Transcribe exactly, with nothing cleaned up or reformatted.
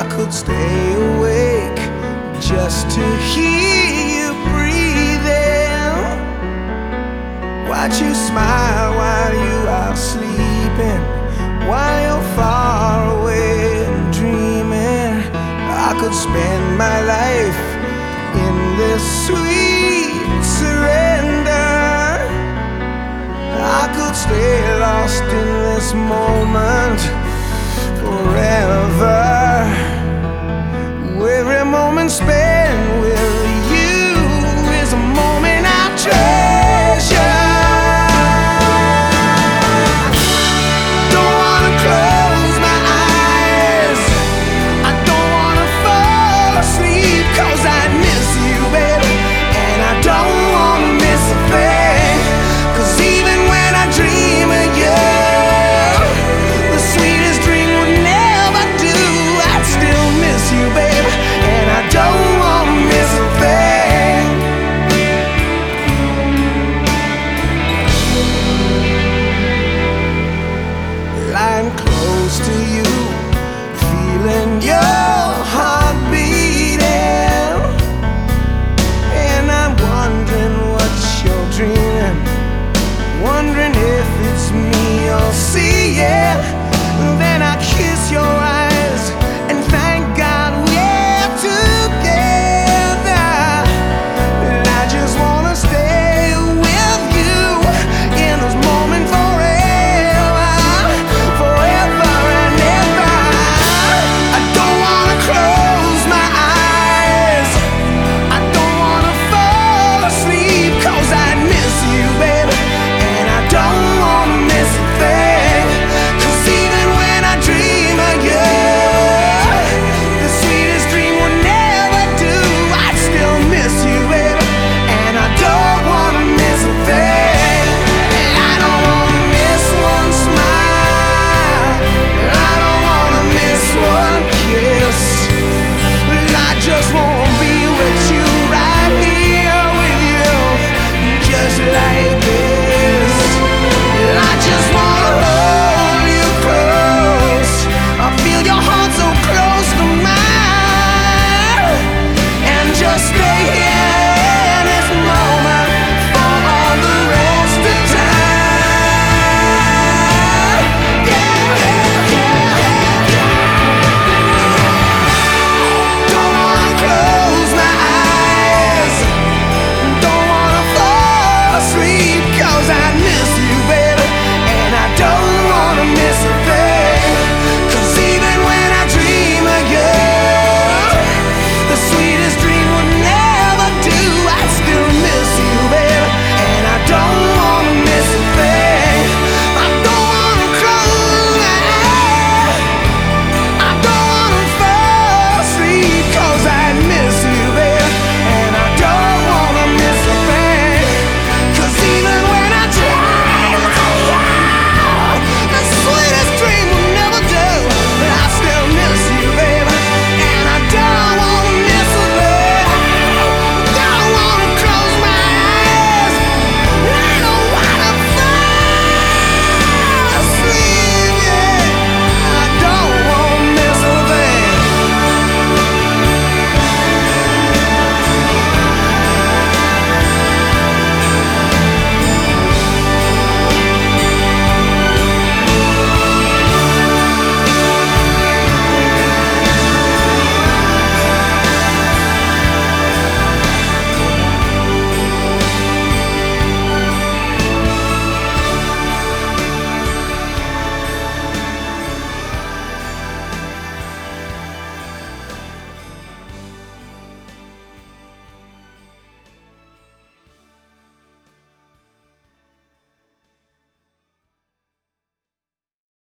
I could stay awake just to hear you breathing, watch you smile while you are sleeping, while you're far away and dreaming. I could spend my life in this sweet surrender. I could stay lost in this moment forever. Every moment spent with you is a moment I treasure. Don't wanna close my eyes, I don't wanna fall asleep, 'cause I miss you, baby, and I don't wanna miss a thing. 'Cause even when I dream of you, the sweetest dream would never do. I'd still miss you, baby, and I don't wanna miss a thing. Lying close to you, feeling your